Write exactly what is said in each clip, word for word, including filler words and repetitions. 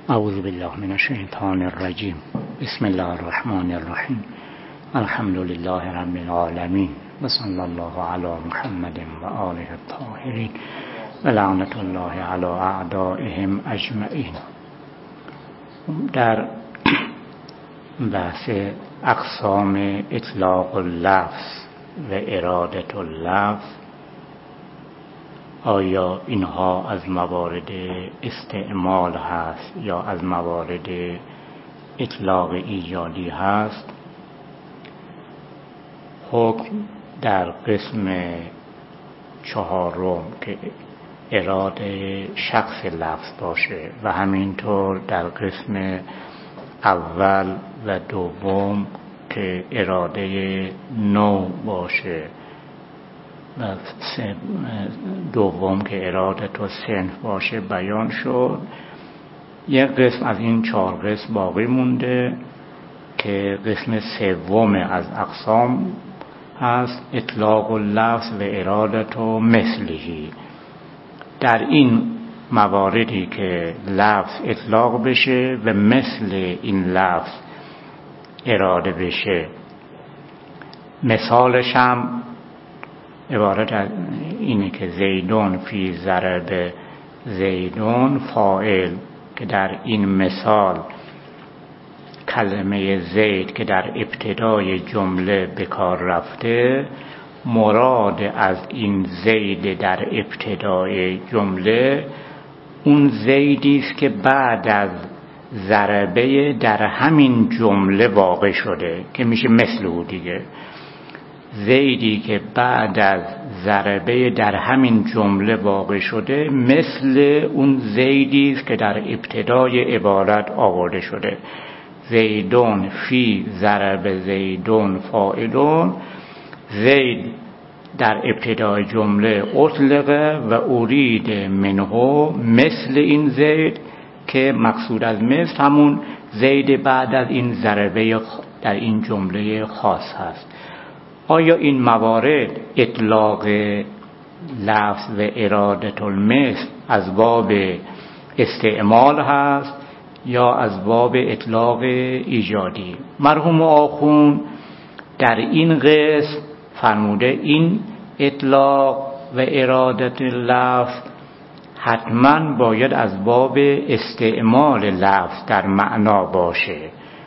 اعوذ بالله من الشیطان الرجیم. بسم الله الرحمن الرحیم. الحمد لله رب العالمین و صلی الله علی محمد و آله الطاهرین و لعنت الله علی اعدائهم اجمعین. در بحث اقسام اطلاق اللفظ و اراده اللفظ، آیا اینها از موارد استعمال هست یا از موارد اطلاق ایجادی هست؟ حکم در قسم چهارم که اراده شخص لفظ باشه و همینطور در قسم اول و دوم که اراده نوع باشه و دوم که اراده تو صنف باشه بیان شد. یک قسم از این چهار قسم باقی مونده که قسم سوم از اقسام هست، اطلاق اللفظ و اراده تو مثلی. در این مواردی که لفظ اطلاق بشه و مثل این لفظ اراده بشه، مثالش هم عبارت از اینه که زیدون فی ضرب زیدون فاعل، که در این مثال کلمه زید که در ابتدای جمله به کار رفته، مراد از این زید در ابتدای جمله اون زیدی است که بعد از ضربه در همین جمله واقع شده که میشه مثل او دیگه. زیدی که بعد از ضربه در همین جمله واقع شده مثل اون زیدی است که در ابتدای عبارت آورده شده. زیدون فی ضرب زیدون فاعلون، زید در ابتدای جمله اطلقه و ارید منه مثل این زید که مقصود از مثل همون زید بعد از این ضربه در این جمله خاص هست. آیا این موارد اطلاق لفظ و اراده المثل از باب استعمال هست یا از باب اطلاق ایجادی؟ مرحوم آخوند در این قسم فرموده این اطلاق و اراده لفظ حتما باید از باب استعمال لفظ در معنا باشه،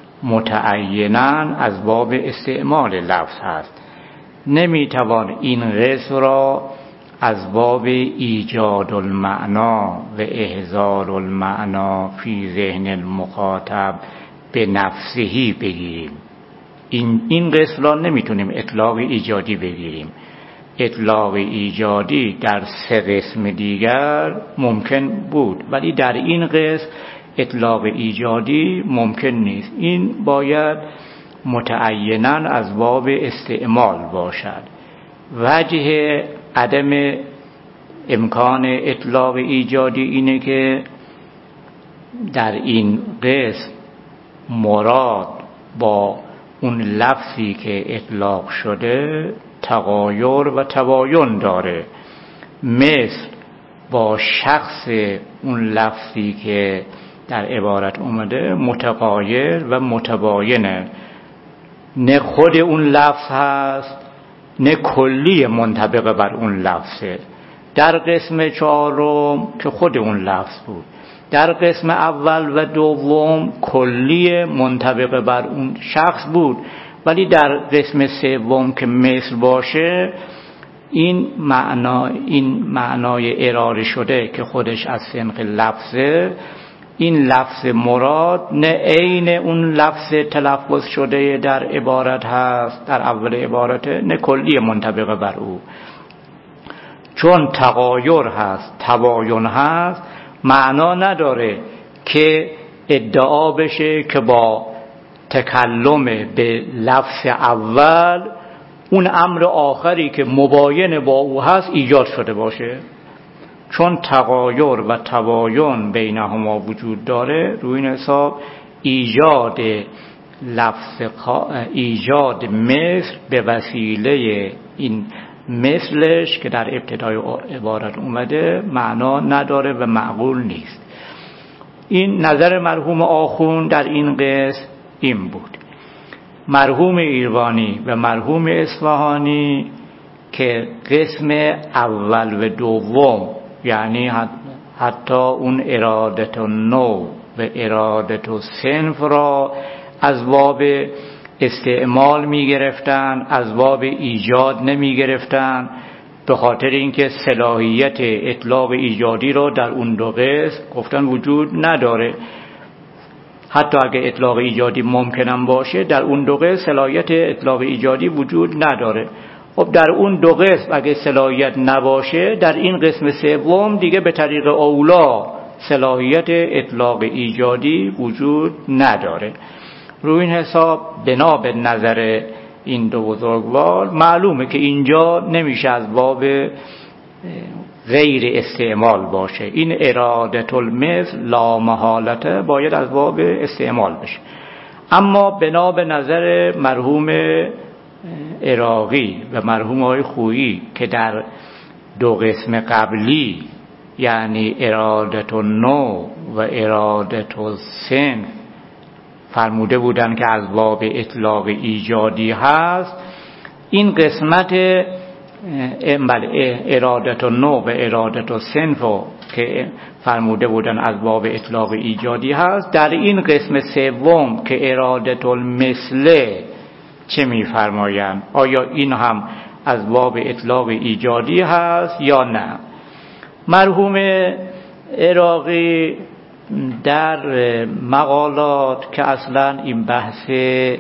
متعیناً از باب استعمال لفظ هست. نمیتوان این قسم را از باب ایجاد المعنا و احضار المعنا فی ذهن المخاطب به نفسهی بگیریم. این این قسم را نمیتونیم اطلاق ایجادی بگیریم. اطلاق ایجادی در سه قسم دیگر ممکن بود، ولی در این قسم اطلاق ایجادی ممکن نیست. این باید متعیناً از باب استعمال باشد. وجه عدم امکان اطلاق ایجادی اینه که در این قسم مراد با اون لفظی که اطلاق شده تغایر و تباین داره، مثل با شخص اون لفظی که در عبارت اومده متغایر و متباینه. نه خود اون لفظ هست نه کلی منطبق بر اون لفظه. در قسم چهارم که خود اون لفظ بود، در قسم اول و دوم کلی منطبق بر اون شخص بود، ولی در قسم سوم که مثل باشه این معنا این معنای ارائه شده که خودش از سنخ لفظه، این لفظ مراد نه عین اون لفظ تلفظ شده در عبارت هست، در اول عبارت، نه کلی منطبق بر او. چون تغایر هست، تباین هست، معنا نداره که ادعا بشه که با تکلم به لفظ اول اون امر آخری که مباین با او هست ایجاد شده باشه. چون تغایر و تباین بینهما وجود داره، روی این حساب ایجاد لفظ ایجاد مثل به وسیله این مثلش که در ابتدای عبارت اومده معنا نداره و معقول نیست. این نظر مرحوم آخوند در این قسم این بود. مرحوم ایرانی و مرحوم اصفهانی که قسم اول و دوم، یعنی حتی اون ارادت النوع و ارادت الصنف را از باب استعمال می گرفتن، از باب ایجاد نمی گرفتن، به خاطر اینکه صلاحیت اطلاق ایجادی را در اون دو قسم گفتن وجود نداره. حتی اگه اطلاق ایجادی ممکنم باشه، در اون دو قسم صلاحیت اطلاق ایجادی وجود نداره. خب در اون دو قسم اگه صلاحیت نباشه، در این قسم سوم دیگه به طریق اولا صلاحیت اطلاق ایجادی وجود نداره. روی این حساب بنا به نظر این دو بزرگوار معلومه که اینجا نمیشه از باب غیر استعمال باشه. این ارادت المثل لا محالته باید از باب استعمال بشه. اما بنا به نظر مرحوم عراقی و مرحوم آقای خویی که در دو قسم قبلی، یعنی ارادت النوع و ارادت الصنف، فرموده بودن که از باب اطلاق ایجادی هست، این قسمت ارادت النوع و ارادت الصنف که فرموده بودن از باب اطلاق ایجادی هست، در این قسم سوم که ارادت المثل چه می‌فرمایند؟ آیا این هم از باب اطلاق ایجادی هست یا نه؟ مرحوم عراقی در مقالات که اصلا این بحث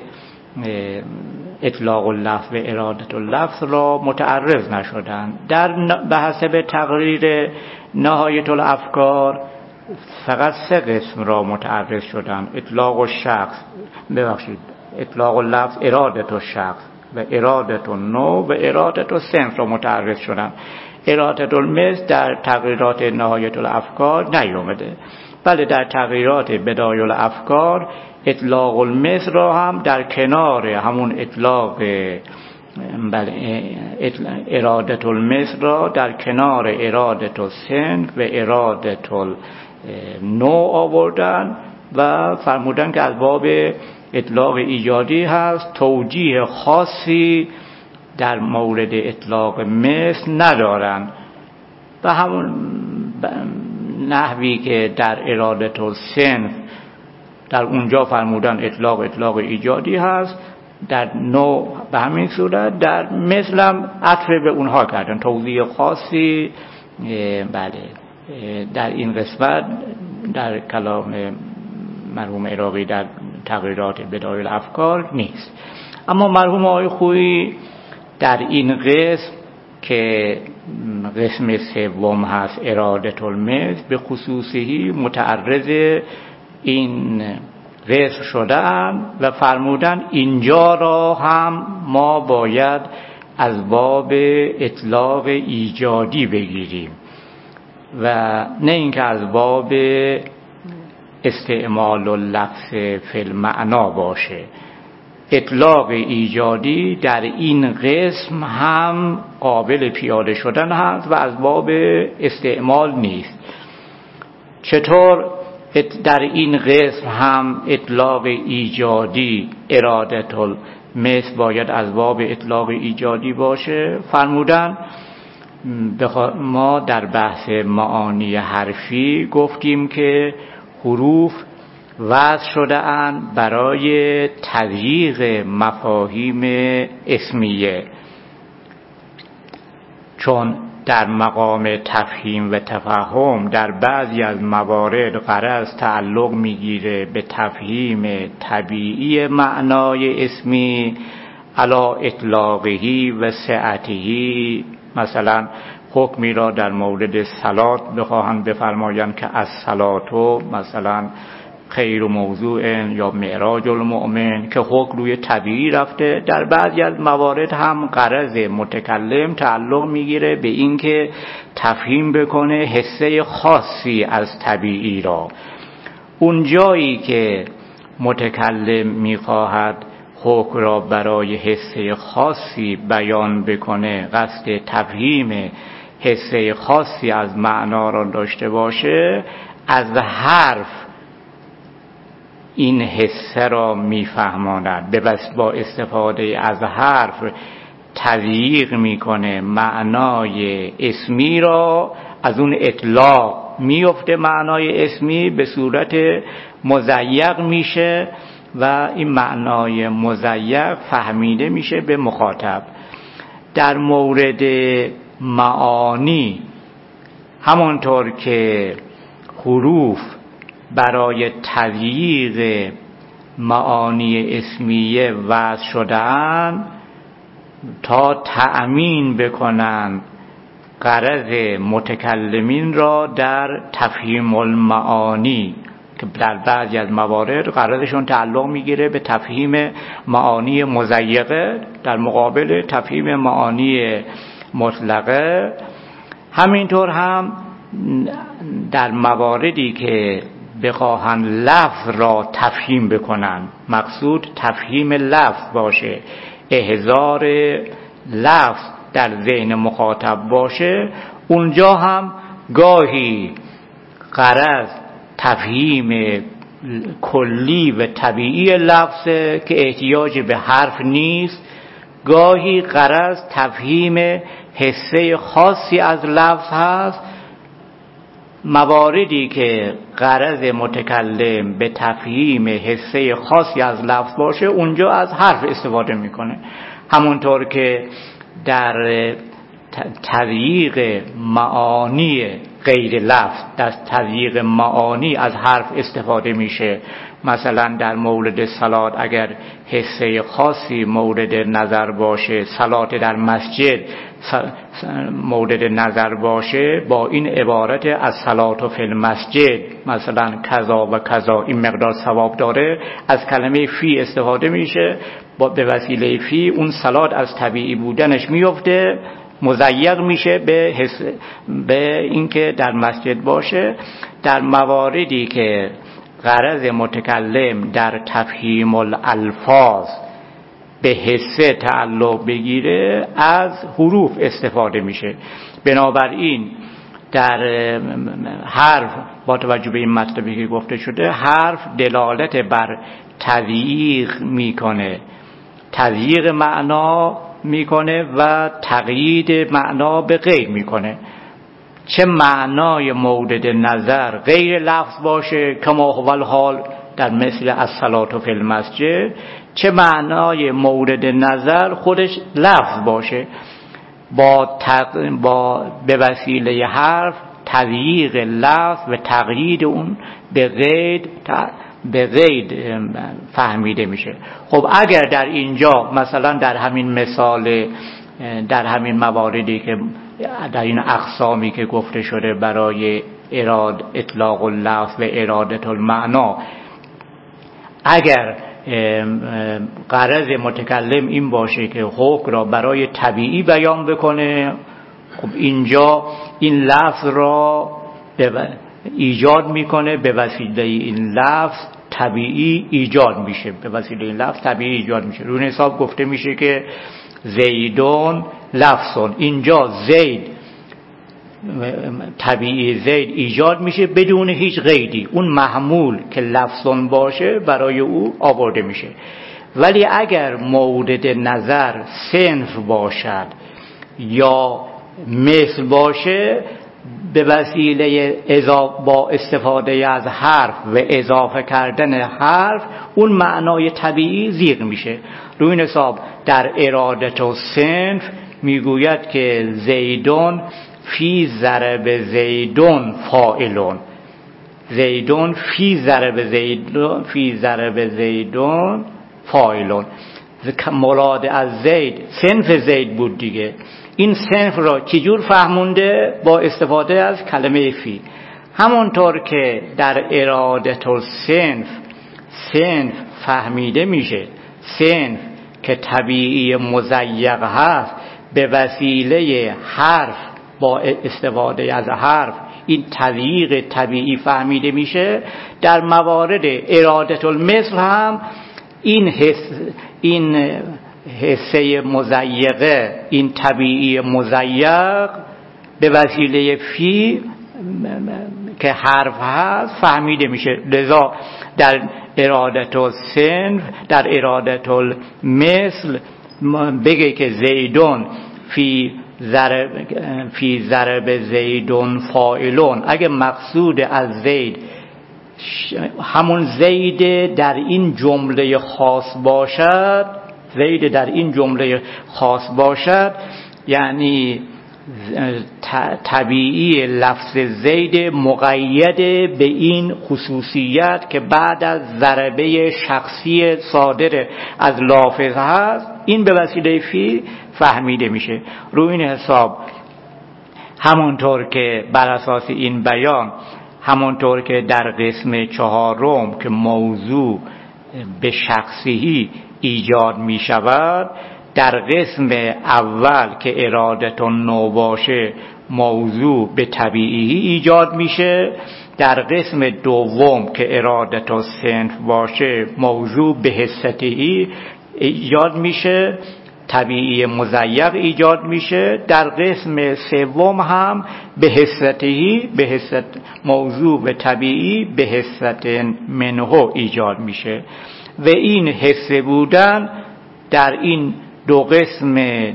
اطلاق اللفظ و ارادت اللفظ را متعرض نشدند، در بحث به تقریر نهایت الافکار فقط سه قسم را متعرض شدند: اطلاق الشخص، ببخشید اطلاق اللفظ، ارادت الشخص و ارادت النوع و ارادت الصنف را متعرض شدند. ارادت المثل در تقریرات نهایت الافکار نیامده، بله در تغییرات بدایع الافکار اطلاق المثل را هم در کنار همون اطلاق بله ارادت المثل را در کنار ارادت الصنف و ارادت النوع آوردن و فرمودن که از باب اطلاق ایجادی هست. توجیه خاصی در مورد اطلاق مثل ندارن، و همون نحوی که در ارادت الصنف در اونجا فرمودن اطلاق اطلاق ایجادی هست، در نوع به همین صورت، در مثلم عطف به اونها کردن. توضیح خاصی بله در این قسمت در کلام مرحوم عراقی در تغییرات بدایع الافکار نیست. اما مرحوم آقای خویی در این قسم که قسم سوم هست ارادت المثل، به خصوصی متعرض این قسم شدن و فرمودن اینجا را هم ما باید از باب اطلاق ایجادی بگیریم و نه اینکه از باب استعمال اللفظ فی المعنا باشه. اطلاق ایجادی در این قسم هم قابل پیاده شدن هست و از باب استعمال نیست. چطور در این قسم هم اطلاق ایجادی ارادت المثل باید از باب اطلاق ایجادی باشه؟ فرمودن ما در بحث معانی حرفی گفتیم که حروف وضع شده اند برای تضییق مفاهیم اسمیه، چون در مقام تفهیم و تفهم در بعضی از موارد غرض تعلق میگیره به تفهیم طبیعی معنای اسمی علی اطلاقهی و سعتهی. مثلا حکمی را در مورد صلات بخواهند بفرمایند که از صلاتو مثلا خیر و موضوع یا معراج المؤمن، که حکم روی طبیعی رفته، در بعضی از موارد هم غرض متکلم تعلق میگیره به این که تفهیم بکنه حسه خاصی از طبیعی را. اون جایی که متکلم میخواهد حکم را برای حسه خاصی بیان بکنه، قصد تفهیم حسه خاصی از معنا را داشته باشه، از حرف این حسه را میفهماند، به بس با استفاده از حرف تضییق میکنه معنای اسمی را، از اون اطلاق میفته معنای اسمی به صورت مضیق میشه و این معنای مضیق فهمیده میشه به مخاطب. در مورد معانی همانطور که حروف برای تضییق معانی اسمیه وضع شدن تا تأمین بکنند غرض متکلمین را در تفهیم المعانی، که در بعضی از موارد غرضشون تعلق میگیره به تفهیم معانی مضیقه در مقابل تفهیم معانی مطلقه. همینطور هم در مواردی که بخواهند لفظ را تفهیم بکنن، مقصود تفهیم لفظ باشه، احضار لفظ در ذهن مخاطب باشه، اونجا هم گاهی غرض تفهیم کلی و طبیعی لفظ که احتیاج به حرف نیست، گاهی غرض تفهیم حسه خاصی از لفظ هست. مواردی که غرض متکلم به تفهیم حسه خاصی از لفظ باشه اونجا از حرف استفاده میکنه، همونطور که در تضییق معانی غیر لفظ، در تضییق معانی از حرف استفاده میشه. مثلا در مورد صلات اگر حسه خاصی مورد نظر باشه، صلات در مسجد مورد نظر باشه، با این عبارت از صلات فی المسجد مثلا کذا و کذا این مقدار ثواب داره، از کلمه فی استفاده میشه، با به وسیله فی اون صلات از طبیعی بودنش میفته، مضیق میشه به حس، به اینکه در مسجد باشه. در مواردی که غرض متکلم در تفهیم الالفاظ به حسه تعلق بگیره، از حروف استفاده میشه. بنابراین در حرف با توجه به این مطلبی که گفته شده، حرف دلالت بر تضییق میکنه، تضییق معنا میکنه و تقیید معنا به غیر میکنه. چه معنای مورد نظر غیر لفظ باشه کما هو الحال در مثل الصلاة فی المسجد، چه معنای مورد نظر خودش لفظ باشه، با, تق... با به وسیله حرف تضییق لفظ و تقیید اون به غیر ت... به غیر فهمیده میشه. خب اگر در اینجا مثلا در همین مثال، در همین مواردی که در این اقسامی که گفته شده برای اراد اطلاق اللفظ و ارادت المعنا، اگر غرض متکلم این باشه که حکم را برای طبیعی بیان بکنه، خب اینجا این لفظ را ایجاد میکنه، به وسیله این لفظ طبیعی ایجاد میشه، به وسیله این لفظ طبیعی ایجاد میشه. روی حساب گفته میشه که زیدون لفظون، اینجا زید طبیعی زید ایجاد میشه بدون هیچ قیدی، اون محمول که لفظون باشه برای او آورده میشه. ولی اگر مورد نظر صنف باشد یا مثل باشه، به وسیله اضافه با استفاده از حرف و اضافه کردن حرف اون معنای طبیعی زیغ میشه. روی این حساب در ارادت و صنف میگوید که زیدون فی ضرب زیدون فاعلون، زیدون فی ضرب زیدون فی ضرب زیدون فاعلون. مراد از زید صنف زید بود دیگه. این صنف را چجور فهمونده؟ با استفاده از کلمه فی. همونطور که در ارادت و صنف صنف فهمیده میشه، صنف که طبیعی مضیق هست، به وسیله حرف با استفاده از حرف این تضییق طبیعی فهمیده میشه، در موارد ارادت المثل هم این حس این حسه مضیقه، این طبیعی مضیق به وسیله فی که حرف هست فهمیده میشه. لذا در ارادت الصنف، در ارادت المثل بگه که زیدون فی ضرب فی ضرب زیدون فاعلون، اگه مقصود از زید همون زید در این جمله خاص باشد، زید در این جمله خاص باشد، یعنی طبیعی لفظ زید مقید به این خصوصیت که بعد از ضربه شخصی صادر از لافظ هست، این به وسیله فی فهمیده میشه. روی این حساب همونطور که بر اساس این بیان، همونطور که در قسم چهارم که موضوع به شخصی ایجاد می شود، در قسم اول که ارادت نو باشه موضوع به طبیعی ایجاد میشه، در قسم دوم که ارادت صنف باشه موضوع به حستی ایجاد میشه، طبیعی مضیق ایجاد میشه، در قسم سوم هم به حستی به حست موضوع به طبیعی به حست منه ایجاد میشه. و این حس بودن در این دو قسم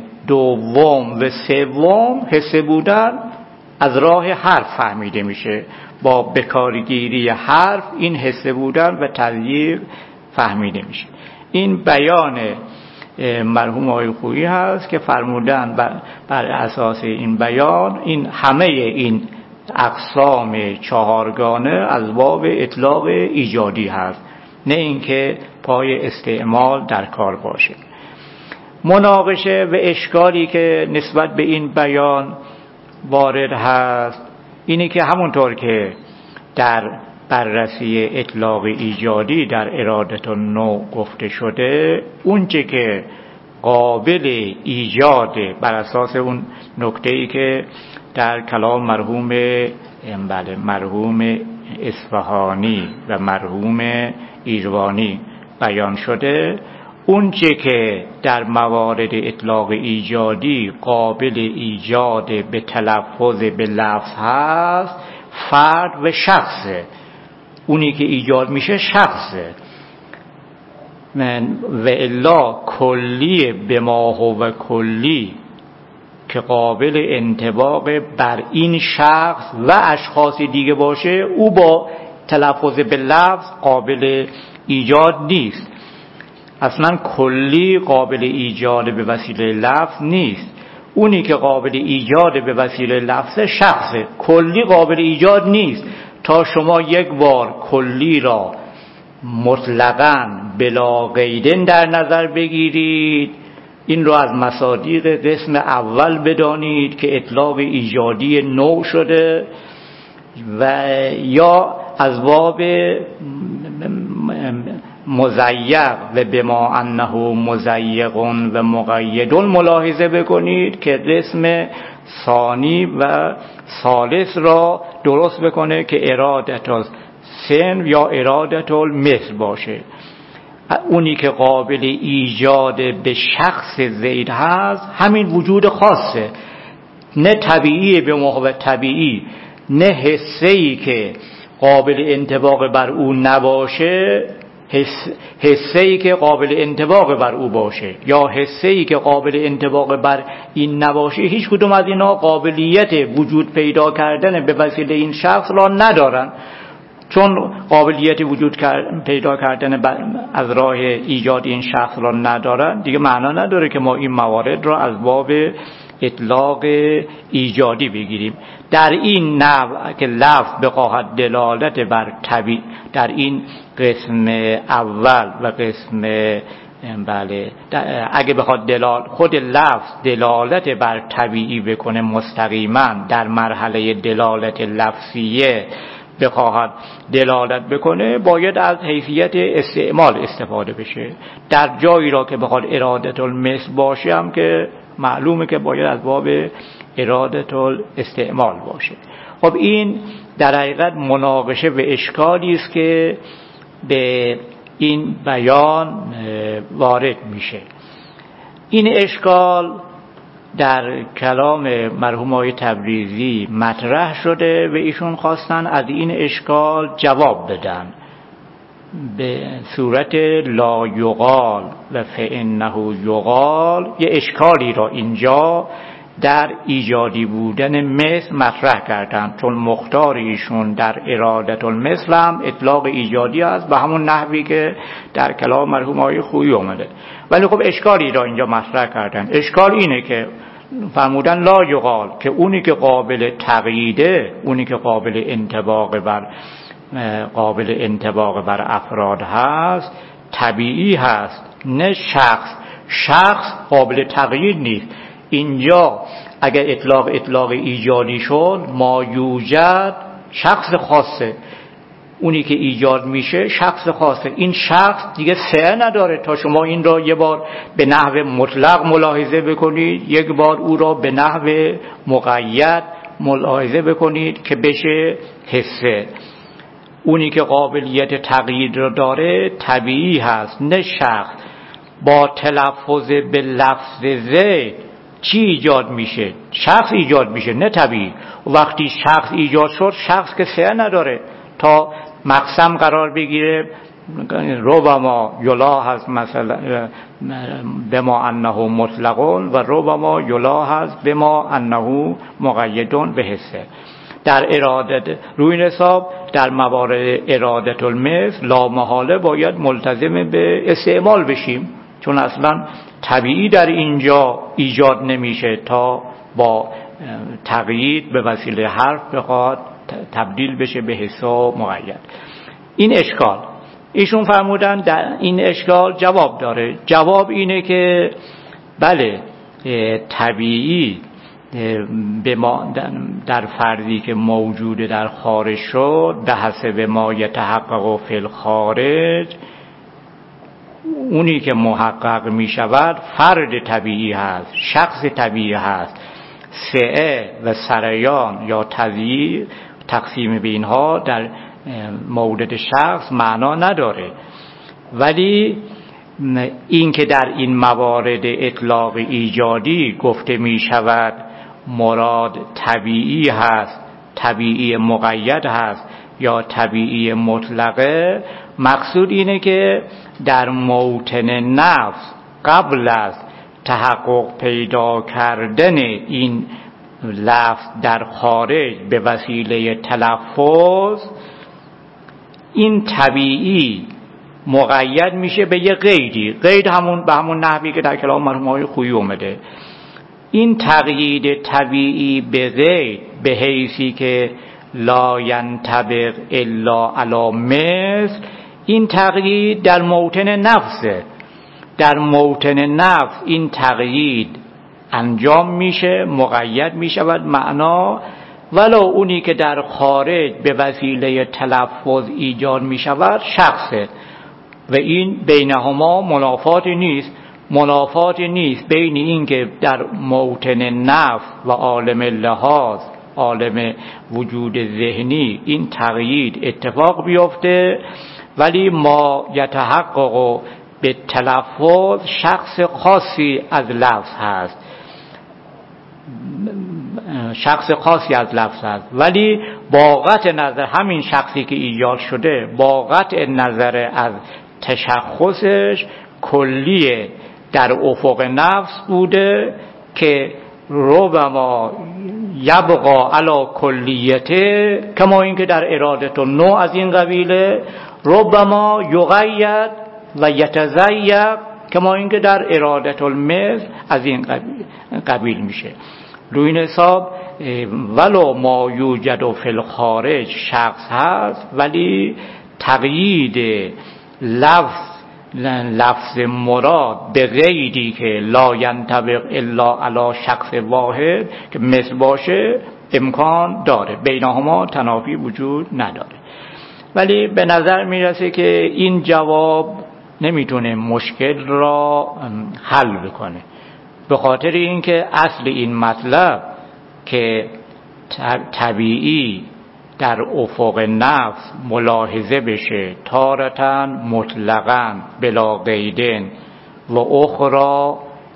دوم و سوم، حس بودن از راه حرف فهمیده میشه. با بکارگیری حرف این حس بودن و تضییق فهمیده میشه. این بیان مرحوم آقای خویی هست که فرمودن بر, بر اساس این بیان این همه این اقسام چهارگانه از باب اطلاق ایجادی هست، نه اینکه پای استعمال در کار باشه. مناقشه و اشکالی که نسبت به این بیان وارد هست اینه که همونطور که در بررسی اطلاق ایجادی در ارادت نو گفته شده، اون چه که قابل ایجاد بر اساس اون نکته‌ای که در کلام مرحوم بله مرحوم اصفهانی و مرحوم ایروانی بیان شده، اون چه که در موارد اطلاق ایجادی قابل ایجاد به تلفظ به لفظ هست، فرد و شخصه. اونی که ایجاد میشه شخصه، و الا کلی به ما هو کلی که قابل انطباق بر این شخص و اشخاص دیگه باشه، او با تلفظ به لفظ قابل ایجاد نیست. اصلا کلی قابل ایجاد به وسیله لفظ نیست. اونی که قابل ایجاد به وسیله لفظ شخصه، کلی قابل ایجاد نیست. تا شما یک بار کلی را مطلقاً بلا قیدن در نظر بگیرید، این را از مصادیق قسم اول بدانید که اطلاق ایجادی نوع شده، و یا از باب مضیق و بما انه مضیق و مقید ملاحظه بکنید که قسم ثانی و ثالث را درست بکنه که ارادت الصنف یا ارادت المثل باشه. اونی که قابل ایجاد به شخص زید هست همین وجود خاصه، نه طبیعی به موقع طبیعی، نه حسه‌ای که قابل انطباق بر او نباشه، حسه‌ای که قابل انطباق بر او باشه، یا حسه‌ای که قابل انطباق بر این نباشه. هیچ کدوم از اینا قابلیت وجود پیدا کردن به وسیله این شخص را ندارن. چون قابلیت وجود پیدا کردن از راه ایجاد این شخص را ندارن، دیگه معنا نداره که ما این موارد را از باب اطلاق ایجادی بگیریم. در این نوع که لفظ بخواهد دلالت بر طبیع، در این قسم اول و قسم بله اگه بخواد دلال خود لفظ دلالت بر طبیعی بکنه مستقیما، در مرحله دلالت لفظیه بخواهد دلالت بکنه، باید از حیثیت استعمال استفاده بشه. در جایی را که بخواد ارادت المثل باشه هم که معلومه که باید از باب ارادت الاستعمال باشه. خب این در حقیقت مناقشه و اشکالی است که به این بیان وارد میشه. این اشکال در کلام مرحوم آقای تبریزی مطرح شده و ایشون خواستن از این اشکال جواب بدن به صورت لا یقال و فانه یقال. یه اشکالی را اینجا در ایجادی بودن مثل مطرح کردن، چون مختار ایشون در ارادت المثل هم اطلاق ایجادی است به همون نحوی که در کلام مرحوم آقای خویی اومده، ولی خب اشکالی را اینجا مطرح کردن. اشکال اینه که فرمودن لا یقال، که اونی که قابل تقییده، اونی که قابل انطباق بر قابل انطباق بر افراد هست طبیعی هست، نه شخص. شخص قابل تقیید نیست. اینجا اگر اطلاق اطلاق ایجادی شد، ما یوجد شخص خاصه، اونی که ایجاد میشه شخص خاصه. این شخص دیگه سعی نداره تا شما این را یه بار به نحو مطلق ملاحظه بکنید، یک بار او را به نحو مقید ملاحظه بکنید که بشه حسه. اونی که قابلیت تغییر را داره طبیعی هست، نه شخص. با تلفظ به لفظ زید چی ایجاد میشه؟ شخص ایجاد میشه، نه طبیعی. وقتی شخص ایجاد شد، شخص که سعی نداره تا مقسم قرار بگیره. ربما یلاحظ مثلا بما انه مطلقون و ربما یلاحظ بما انه مقیدون به حسه. در ارادت روی حساب در موارد ارادت المثل لا محاله باید ملتزم به استعمال بشیم، چون اصلا طبیعی در اینجا ایجاد نمیشه تا با تقیید به وسیله حرف بخواد تبدیل بشه به حساب مقید. این اشکال ایشون فرمودن در این اشکال جواب داره. جواب اینه که بله طبیعی به ما در فردی که موجود در خارج شد به حسب ما یتحقق فی الخارج، اونی که محقق می شود فرد طبیعی هست، شخص طبیعی هست. سعه و سریان یا تضییع تقسیم به اینها در مورد شخص معنا نداره، ولی این که در این موارد اطلاق ایجادی گفته می شود مراد طبیعی هست، طبیعی مقید هست یا طبیعی مطلقه، مقصود اینه که در موطن نفس قبل از تحقق پیدا کردن این لفظ در خارج به وسیله تلفظ، این طبیعی مقید میشه به یه قیدی. قید همون به همون نحوی که در کلام مرحوم آقای خویی اومده. این تقیید طبیعی به قید به حیثی که لا ینطبق الا علی مثل، این تقیید در موطن نفسه. در موطن نفس این تقیید انجام میشه، مقید میشود معنا، ولو اونی که در خارج به وسیله تلفظ ایجاد میشود شخصه. و این بینهما منافاتی نیست. منافاتی نیست بین این که در موطن نفس و عالم لحاظ، عالم وجود ذهنی، این تقیید اتفاق بیفته، ولی ما یتحقق به تلفظ شخص خاصی از لفظ هست، شخص خاصی از لفظ هست، ولی با قطع نظر همین شخصی که ایجاد شده با قطع نظر از تشخصش کلیه در افق نفس بوده که ربما یبقا علی کلیته، کما اینکه در ارادت النوع از این قبیله، ربما یقید و یتضیق، کما اینکه در ارادت المثل از این قبیل میشه. روی این حساب ولو ما یوجد فی الخارج شخص هست، ولی تقیید لفظ لفظ مراد به غیری که لا ینطبق الا علی شخص واحد که مثل باشه امکان داره، بینهما تنافی وجود نداره. ولی به نظر میرسه که این جواب نمیتونه مشکل را حل بکنه، به خاطر اینکه اصل این مطلب که طبیعی در افق نفس ملاحظه بشه تارتاً مطلقاً بلا قیدن و اخرى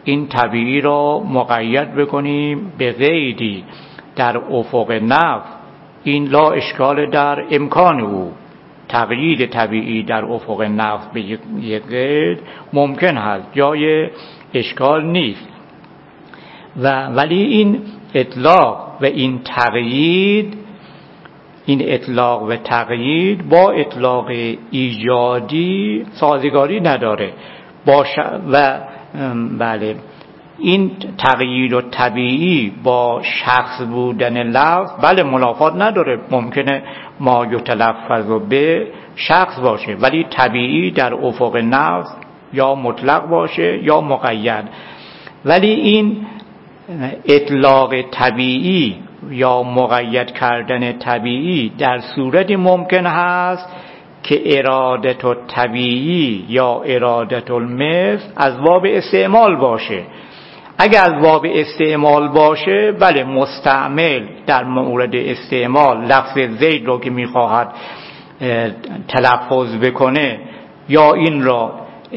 این طبیعی را مقید بکنیم به قیدی در افق نفس، این لا اشکال در امکان او. تقیید طبیعی در افق نفس به یک قید ممکن هست، جای اشکال نیست. و ولی این اطلاق و این تقیید، این اطلاق و تقیید با اطلاق ایجادی سازگاری نداره. با ش... و بله این تقیید و طبیعی با شخص بودن لفظ بله منافات نداره. ممکنه ما یتلفظ به شخص باشه ولی طبیعی در افق نفس یا مطلق باشه یا مقید. ولی این اطلاق طبیعی یا مقید کردن طبیعی در صورتی ممکن هست که ارادت الطبیعی یا ارادت المثل از باب استعمال باشه. اگر از باب استعمال باشه بله مستعمل در مورد استعمال لفظ زید رو که میخواهد تلفظ بکنه یا این را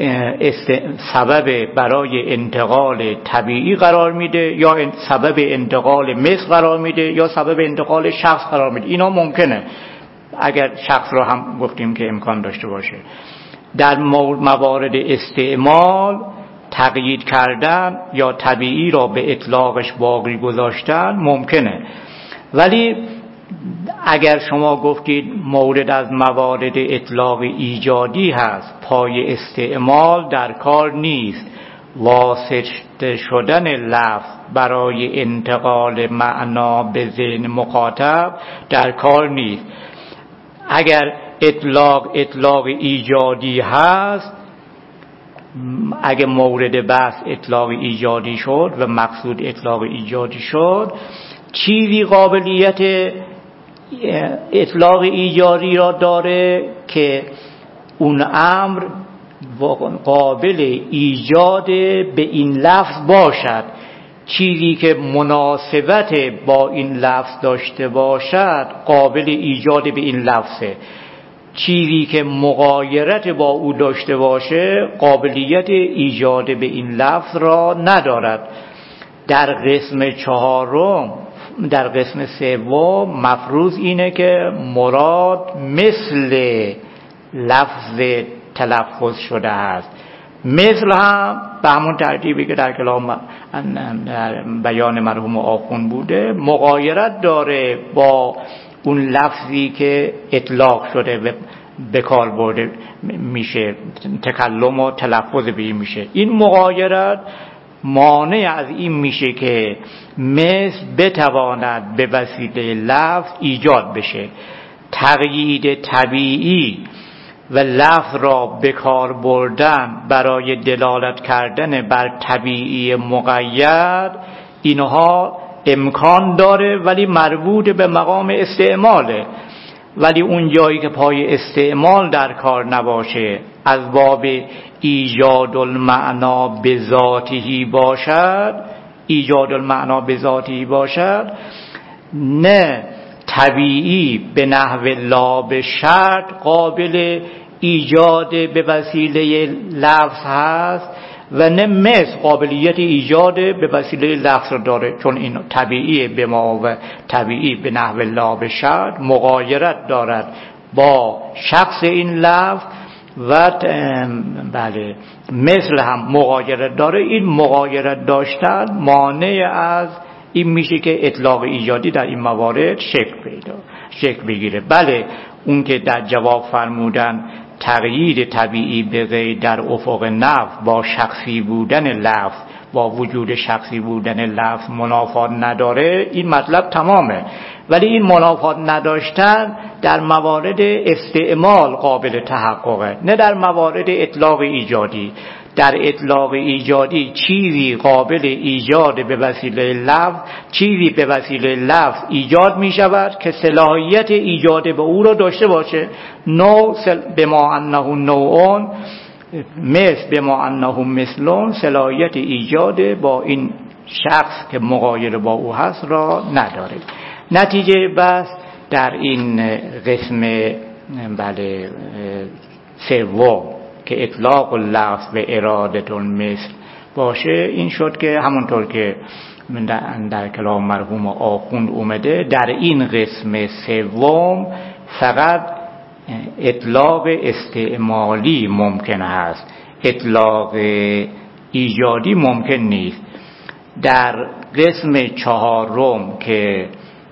سبب برای انتقال طبیعی قرار میده یا سبب انتقال مثل قرار میده یا سبب انتقال شخص قرار میده. اینا ممکنه اگر شخص رو هم گفتیم که امکان داشته باشه. در موارد استعمال تقیید کردن یا طبیعی را به اطلاقش باقی گذاشتن ممکنه. ولی اگر شما گفتید مورد از موارد اطلاق ایجادی هست، پای استعمال در کار نیست، واسطه شدن لفظ برای انتقال معنا به ذهن مخاطب در کار نیست. اگر اطلاق اطلاق ایجادی هست، اگه مورد بحث اطلاق ایجادی شد و مقصود اطلاق ایجادی شد، چیزی قابلیت اطلاق ایجادی را داره که اون امر قابل ایجاد به این لفظ باشد. چیزی که مناسبت با این لفظ داشته باشد قابل ایجاد به این لفظه. چیزی که مغایرت با او داشته باشه قابلیت ایجاد به این لفظ را ندارد. در قسم چهارم در قسم سوم مفروض اینه که مراد مثل لفظ تلفظ شده است. مثل هم به همون ترتیبی که در کلام در بیان مرحوم آخوند بوده مغایرت داره با اون لفظی که اطلاق شده و به کار برده میشه، تکلم و تلفظ به این میشه. این مغایرت مانع از این میشه که مثل بتواند به وسیله لفظ ایجاد بشه. تقیید طبیعی و لفظ را به کار بردن برای دلالت کردن بر طبیعی مقید، اینها امکان داره ولی مربوط به مقام استعماله. ولی اون جایی که پای استعمال در کار نباشه، از باب ایجاد المعنا به ذاتی باشد، ایجاد المعنا به ذاتی باشد، نه طبیعی به نحو لا به شرط قابل ایجاد به وسیله لفظ هست و نه مثل قابلیت ایجاد به وسیله لفظ داره، چون این طبیعی به ما و طبیعی به نحو لا به شرط مغایرت دارد با شخص این لفظ و بله مثل هم مغایرت داره. این مغایرت داشتن مانع از این میشه که اطلاق ایجادی در این موارد شکل پیدا شکل بگیره. بله اون که در جواب فرمودن تقیید طبیعی به غیر در افق نفس با شخصی بودن لفظ، با وجود شخصی بودن لفظ منافات نداره، این مطلب تمامه. ولی این منافات نداشتن در موارد استعمال قابل تحققه، نه در موارد اطلاق ایجادی. در اطلاق ایجادی چیزی قابل ایجاد به وسیله لفظ، چیزی به وسیله لفظ ایجاد می شود که صلاحیت ایجاد به او را داشته باشه. نوع به ما انه نوعون، مثل به ما انه مثلون، صلاحیت ایجاد با این شخص که مغایر با او هست را نداره. نتیجه بس در این قسم بله سوم که اطلاق اللفظ و ارادت المثل باشه. این شد که همونطور که در, در کلام مرحوم آخوند اومده، در این قسم سوم فقط اطلاق استعمالی ممکن هست، اطلاق ایجادی ممکن نیست. در قسم چهارم که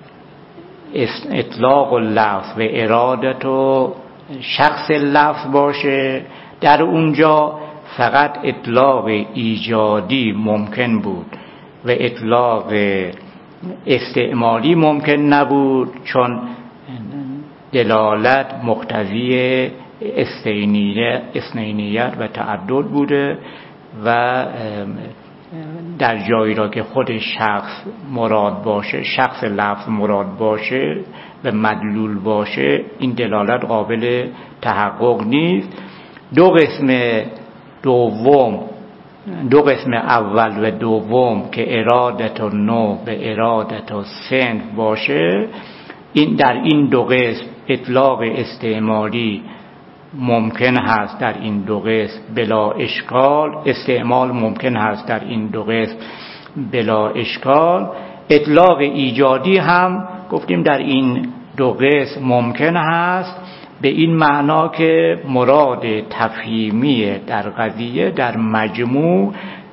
اطلاق اللفظ و ارادت و شخص لفظ باشه، در اونجا فقط اطلاق ایجادی ممکن بود و اطلاق استعمالی ممکن نبود، چون دلالت مقتضی اثنینیت و تعدد بوده و در جایی را که خود شخص مراد باشه، شخص لفظ مراد باشه و مدلول باشه، این دلالت قابل تحقق نیست. دو قسم دوم دو قسم اول و دوم که ارادت و نوع و ارادت و صنف باشه، این در این دو قسم اطلاق استعمالی ممکن هست، در این دو قسم بلا اشکال استعمال ممکن هست، در این دو قسم بلا اشکال. اطلاق ایجادی هم گفتیم در این دو قسم ممکن هست، به این معنا که مراد تفهیمی در قضیه در مجموع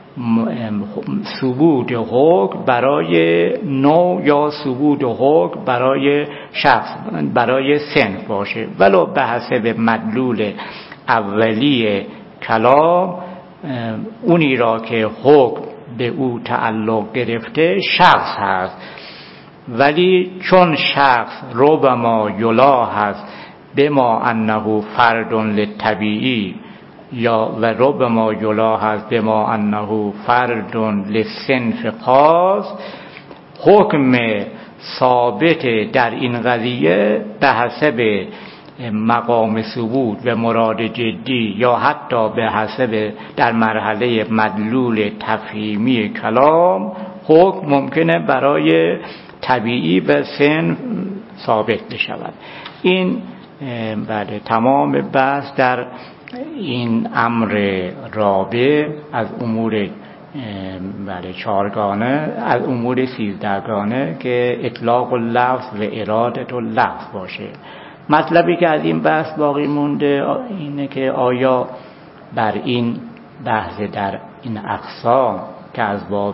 ثبوت حکم برای نوع یا ثبوت حکم برای شخص، برای صنف باشه، ولو به حسب مدلول اولی کلام اونی را که حکم به او تعلق گرفته شخص هست، ولی چون شخص ربما یلا هست بما انه فرد للطبیعی یا و ربما یلا هست بما انه فرد للصنف خاص، حکم ثابت در این قضیه به حسب مقام ثبوت و مراد جدی یا حتی به حسب در مرحله مدلول تفهیمی کلام حکم ممکنه برای طبیعی و صنف ثابت بشود. این بله تمام بحث در این امر رابع از امور بله چهارگانه از امور سیزدهگانه که اطلاق اللفظ و ارادت اللفظ باشه. مطلبی که از این بحث باقی مونده اینه که آیا بر این بحث در این اقسام که از باب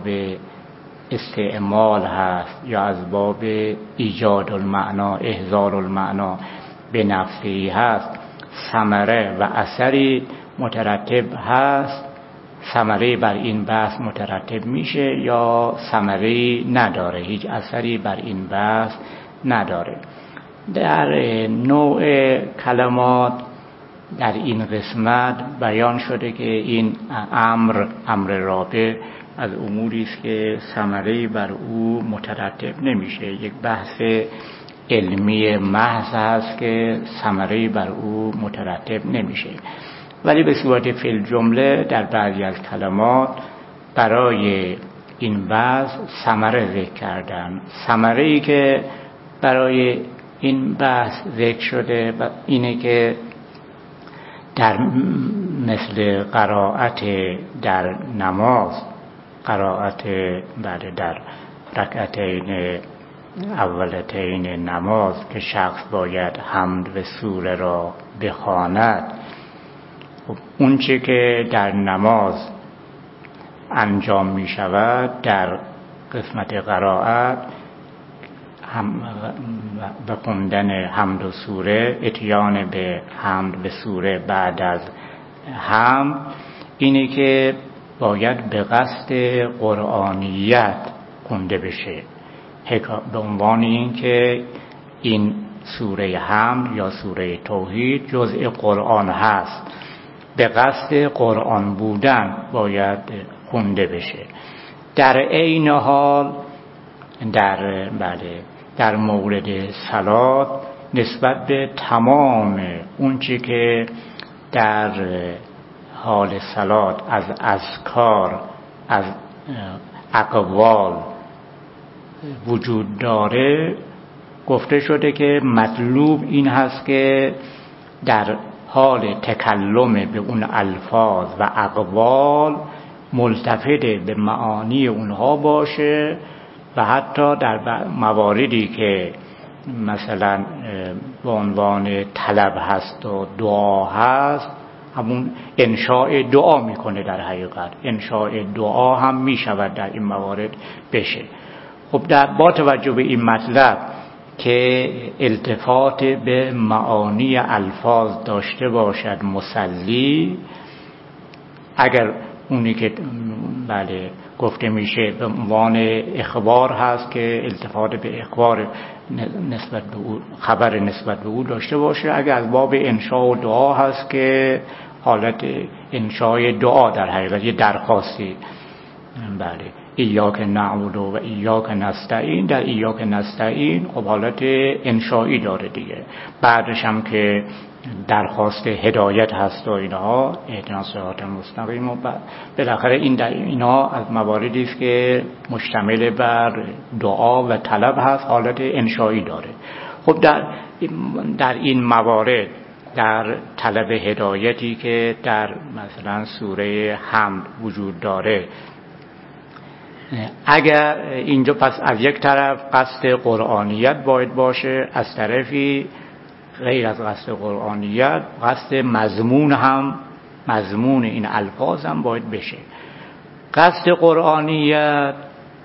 استعمال هست یا از باب ایجاد المعنا احضار المعنا به نفسی هست ثمره و اثری مترتب هست، ثمره بر این بحث مترتب میشه یا ثمره نداره، هیچ اثری بر این بحث نداره. در نوع کلمات در این قسمت بیان شده که این امر امر رابع از اموری است که ثمره بر او مترتب نمیشه، یک بحث علمی محض هست که ثمره بر او مترتب نمیشه، ولی به صورت فی الجمله در بعضی از کلمات برای این بحث ثمره ذکر کردن. ثمره‌ای که برای این بحث ذکر شده اینه که در مثل قرائت در نماز، قرائت بعد در رکعتین اولتین نماز که شخص باید حمد و سوره را بخواند، اون چه که در نماز انجام می شود در قسمت قرائت هم به خوندن حمد و سوره، اتیان به حمد و سوره بعد از حمد، اینه که باید به قصد قرآنیت خونده بشه، به عنوان این که این سوره حمد یا سوره توحید جزء قرآن هست، به قصد قرآن بودن باید خونده بشه. در عین حال در بله در مورد صلات نسبت به تمام اون چی که در حال صلات از اذکار از اقوال وجود داره گفته شده که مطلوب این هست که در حال تکلم به اون الفاظ و اقوال ملتفت به معانی اونها باشه و حتی در مواردی که مثلا به عنوان طلب هست و دعا هست همون انشاء دعا میکنه. در حقیقت انشاء دعا هم میشود در این موارد بشه. خب در با توجه به این مطلب که التفات به معانی الفاظ داشته باشد مصلی، اگر اونی که بله گفته میشه به عنوان اخبار هست که التفات به اخبار نسبت به او، خبر نسبت به او داشته باشه. اگر از باب انشاء و دعا هست که حالت انشاء دعا در حقیقت یه درخواستی، بله ایاک نعبد و ایاک نستعین، در ایاک نستعین خب حالت انشایی داره دیگه. بعدش هم که درخواست هدایت هست و اینها اهدنا الصراط المستقیم و بالاخره این در اینا از مواردی است که مشتمل بر دعا و طلب هست، حالت انشایی داره. خب در در این موارد در طلب هدایتی که در مثلا سوره حمد وجود داره، اگر اینجا پس از یک طرف قصد قرآنیت باید باشه، از طرفی غیر از قصد قرآنیت قصد مضمون هم، مضمون این الفاظ هم باید بشه. قصد قرآنیت،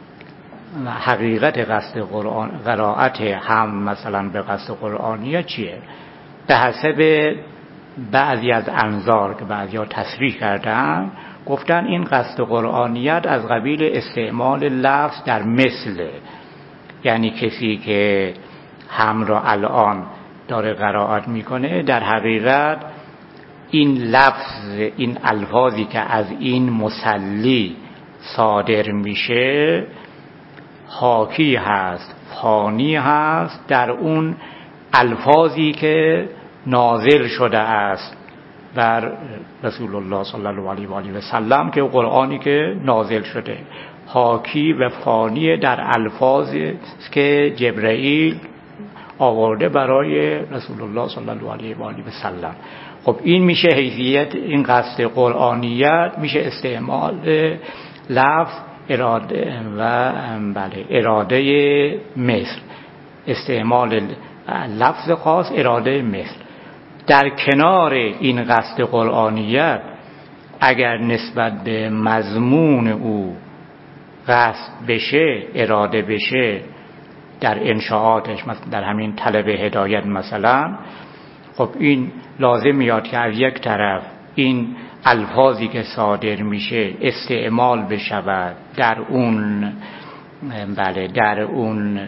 حقیقت قصد قرآن، قرائت هم مثلا به قصد قرآنیت چیه؟ به حسب بعضی از انظار که بعضی ها تصریح کردن، گفتن این قصد قرآنیت از قبیل استعمال لفظ در مثل، یعنی کسی که هم را الان داره قرائت میکنه در حقیقت این لفظ، این الفاظی که از این مصلی صادر میشه حاکی هست، فانی هست در اون الفاظی که نازل شده است بر رسول الله صلی الله علیه و آله و سلم، که قرآنی که نازل شده حاکی و فانی در الفاظی که جبرئیل آورده برای رسول الله صلی الله علیه و آله و سلم. خب این میشه حیثیت این قصد قرآنیت، میشه استعمال لفظ اراده و بله اراده مثل، استعمال لفظ خاص اراده مثل. در کنار این قصد قرآنیت اگر نسبت به مضمون او قصد بشه، اراده بشه در انشاءاتش، مثلا در همین طلب هدایت مثلا، خب این لازم میاد که از یک طرف این الفاظی که صادر میشه استعمال بشود در اون بله در اون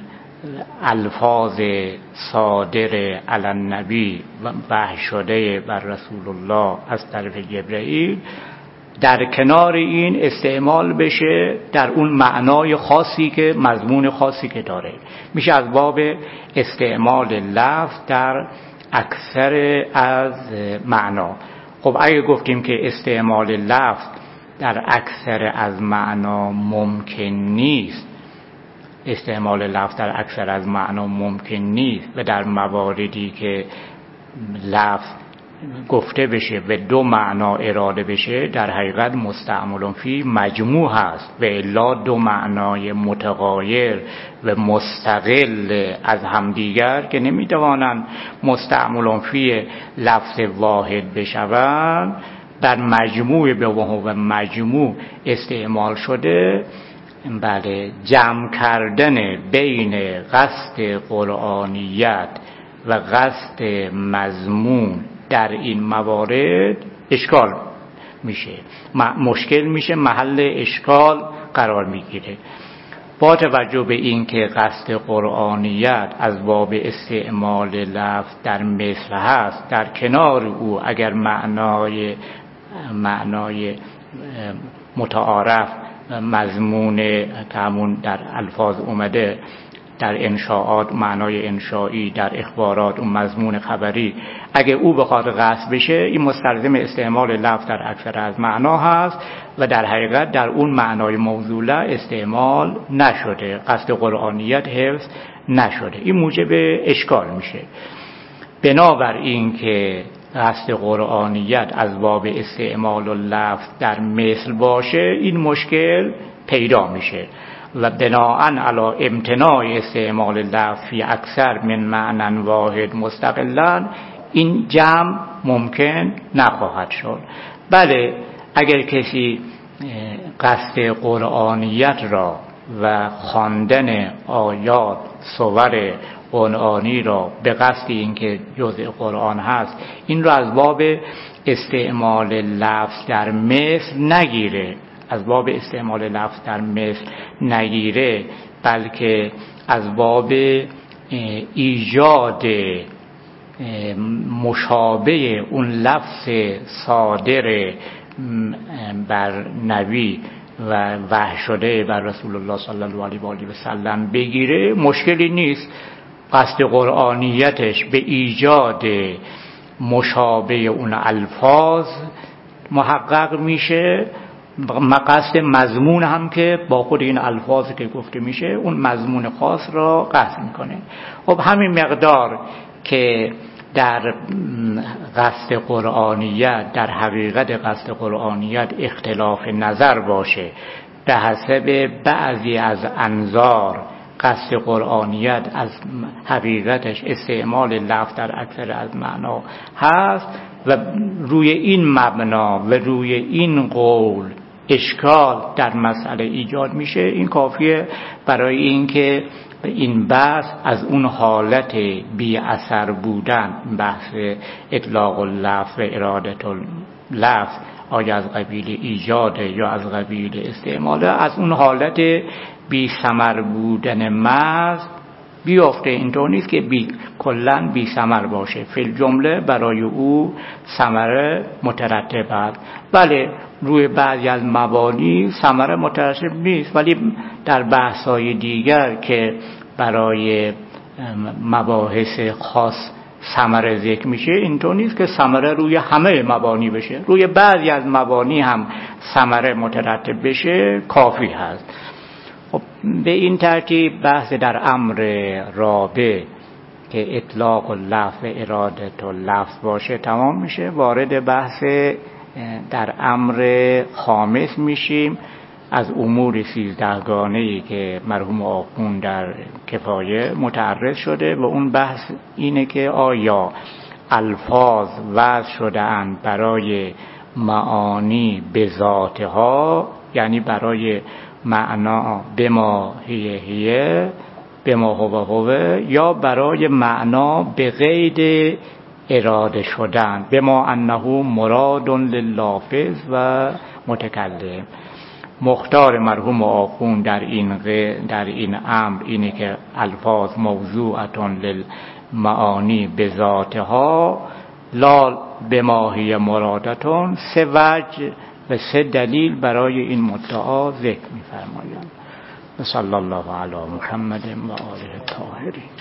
الفاظ صادر علی النبی و وحی شده بر رسول الله از طرف جبرئیل، در کنار این استعمال بشه در اون معنای خاصی که مضمون خاصی که داره. میشه از باب استعمال لفظ در اکثر از معنا. خب اگه گفتیم که استعمال لفظ در اکثر از معنا ممکن نیست، استعمال لفظ در اکثر از معنا ممکن نیست و در مواردی که لفظ گفته بشه و دو معنا اراده بشه در حقیقت مستعمل فی مجموع هست و الا دو معنای متغایر و مستقل از همدیگر که نمیتوانند مستعمل فی لفظ واحد بشوند، در مجموع به و مجموع استعمال شده. بله جمع کردن بین قصد قرآنیت و قصد مضمون در این موارد اشکال میشه، مشکل میشه، محل اشکال قرار میگیره. با توجه به این که قصد قرآنیت از باب استعمال لفظ در مثل هست، در کنار او اگر معنای معنای متعارف مضمون که همون در الفاظ اومده، در انشاءات معنای انشایی، در اخبارات اون مضمون خبری، اگه او بخواد قصد بشه این مستلزم استعمال لفظ در اکثر از معنا هست و در حقیقت در اون معنای موصوله استعمال نشده، قصد قرآنیت حفظ نشده. این موجب اشکال میشه. بنابراین که قصد قرآنیت از باب استعمال و لفظ در مثل باشه، این مشکل پیدا میشه و بناءً علی امتناع استعمال لفظ فی اکثر من معنی واحد مستقلاً این جمع ممکن نخواهد شد. بله، اگر کسی قصد قرآنیت را و خواندن آیات سور قرآنی را به قصد اینکه جزء قرآن هست این را از باب استعمال لفظ در مثل نگیره از باب استعمال لفظ در مثل نگیره بلکه از باب ایجاد مشابه اون لفظ صادر بر نبی و وحی شده بر رسول الله صلی الله علیه و آله و سلم بگیره، مشکلی نیست. قصد قرآنیتش به ایجاد مشابه اون الفاظ محقق میشه، قصد مضمون هم که با خود این الفاظی که گفته میشه اون مضمون خاص را قصد میکنه. خب همین مقدار که در قصد قرآنیت، در حقیقت قصد قرآنیت اختلاف نظر باشه، به حسب بعضی از انظار قصد قرآنیت از حقیقتش استعمال لفظ در اکثر از معنا هست و روی این مبنا و روی این قول اشکال در مسئله ایجاد میشه، این کافیه برای اینکه این بحث از اون حالت بی اثر بودن، بحث اطلاق اللفظ و اراده اللفظ آیا از قبیل ایجاده یا از قبیل استعماله، از اون حالت بی ثمر بودن محض بیافته. اینطور نیست که بی کلن بی ثمر باشه، فی الجمله برای او ثمره مترتب است. بله، روی بعضی از مبانی ثمره مترتب نیست، ولی در بحث‌های دیگر که برای مباحث خاص ثمره ذکر میشه، اینطور نیست که ثمره روی همه مبانی بشه، روی بعضی از مبانی هم ثمره مترتب بشه کافی هست. خب به این ترتیب بحث در امر رابع که اطلاق اللفظ و اراده اللفظ باشه تمام میشه. وارد بحث در امر خامس میشیم از امور سیزدهگانه‌ای که مرحوم آخوند در کفایه متعرض شده و اون بحث اینه که آیا الفاظ وضع شده اند برای معانی به ذاتها، یعنی برای معنا به ما هیه هیه به ما هو هوه، یا برای معنا به قید اراده شدن به ما انه مراد لللافظ و متکلم. مختار مرحوم آخوند در این در این امر اینه که الفاظ موضوعتون للمعانی به ذاتها لا به ماهی مرادتون. سه وجه و سه دلیل برای این مدعا ذکر می‌فرمایند. صلی الله علی محمد و آله الطاهرین.